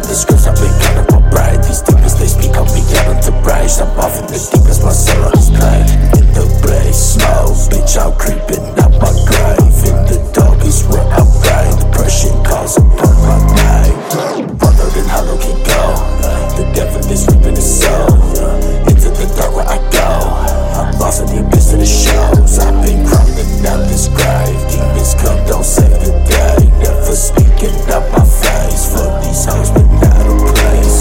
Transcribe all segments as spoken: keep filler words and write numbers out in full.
the scripts, I've been counting my pride. These demons, they speak on me, out into praise. I'm off in the deepest, my soul on display. In the blaze, smoke, bitch, I'm creeping out my grave. In the dark is where I reign. Depression calls upon my name. Farther than hollow can go. The devil is reaping his soul. Into the dark where I go. I'm lost in the abyss of the shows. I've been crawling out this grave. Demons come, don't save the day. Never speaking out my face. For these hoes, but not a place.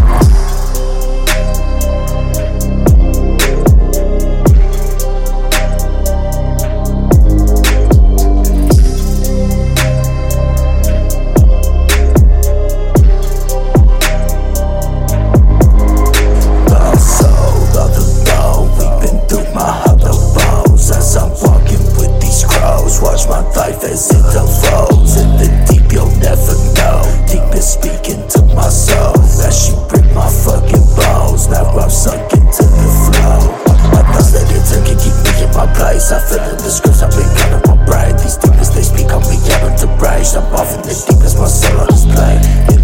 Watch my life as it unfolds. In the deep you'll never know. Deep is speaking to my soul. That she break my fucking bones. Now I'm sunk into the flow. My thoughts that it took can keep me in my place. I feel in the scripts, I've been counting my pride. These demons, they speak on me, out into rage. I'm off in the deepest, my soul on display.